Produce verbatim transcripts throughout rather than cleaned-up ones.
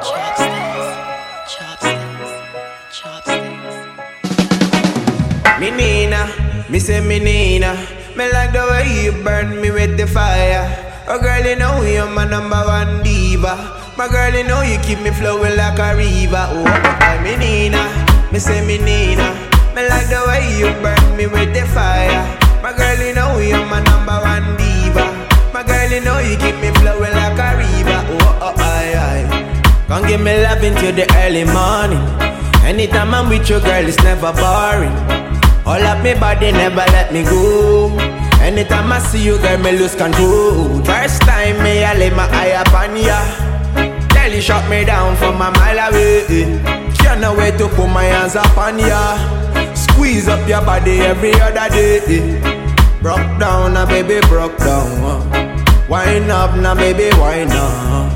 Chopsticks, chopsticks, chopsticks. Me Nina, me say me Nina. Me like the way you burn me with the fire. Oh girl, you know you're my number one diva. My girl, you know you keep me flowing like a river. Oh, oh, me Nina, me say me Nina. Me like the way you burn me with the fire. My girl, you know you're my number one diva. My girl, you know you keep me flowing like a river. Oh, oh, aye, aye. Come give me love into the early morning. Anytime I'm with you, girl, it's never boring. All up me body, never let me go. Anytime I see you, girl, me lose control. First time me, I lay my eye upon ya. Girl, you shot me down from a mile away. Can't no way to put my hands upon ya. Squeeze up your body every other day. Broke down, now baby, broke down. Wine up, now baby, wine up.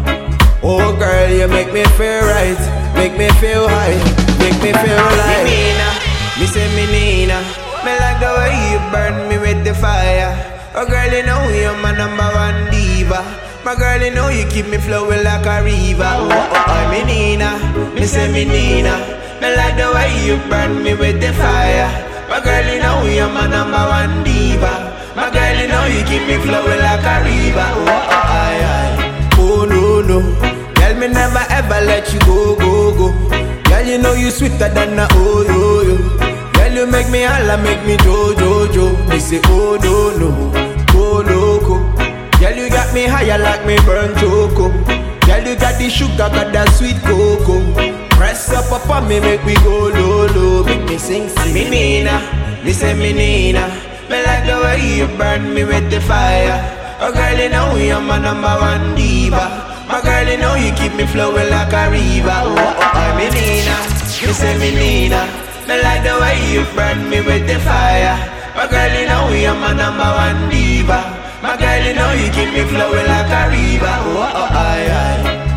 Oh girl, you make me feel right. Make me feel high. Make me feel like me Nina, me say me Nina. Me like the way you burn me with the fire. Oh girl, you know you're my number one diva. My girl, you know you keep me flowing like a river. Oh, oh, oh, me Nina, me say me Nina. Me like the way you burn me with the fire. My girl, you know you're my number one diva. My girl, you know you keep me flowing like a river. Oh, oh, aye, aye. Oh no, no. Girl, me never ever let you go, go, go. Girl, you know you sweeter than a oh, yo, yo. Girl, you make me holla, make me jo, jo, jo. They say, oh, no, no, go loco. Girl, you got me higher like me burn choco. Girl, you got the sugar, got that sweet cocoa. Press up upon me, make me go low, low. Make me sing, sing. Me Nina, me say me Nina. Me like the way you burn me with the fire. Oh girl, you know you're my number one diva. My girl, you know you keep me flowing like a river. Oh, oh, oh, me Nina, me say me Nina. Me like the way you burn me with the fire. My girl, you know you're my number one diva. My girl, you know you keep me flowing like a river. Oh, oh, aye, aye.